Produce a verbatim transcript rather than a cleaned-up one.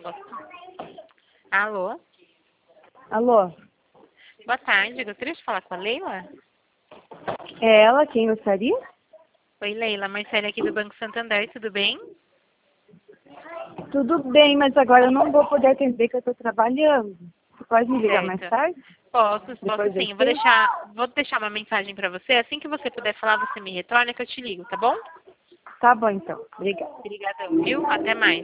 Alô? Alô? Boa tarde, gostaria de falar com a Leila? É ela quem gostaria? Oi, Leila, Marcele aqui do Banco Santander, tudo bem? Tudo bem, mas agora eu não vou poder atender que eu estou trabalhando. Você pode me ligar mais Certo. tarde? Posso, posso Depois das sim. Eu vou seis? deixar, vou deixar uma mensagem pra você. Assim que você puder falar, você me retorna que eu te ligo, tá bom? Tá bom então. Obrigada. Obrigadão, viu? Até mais.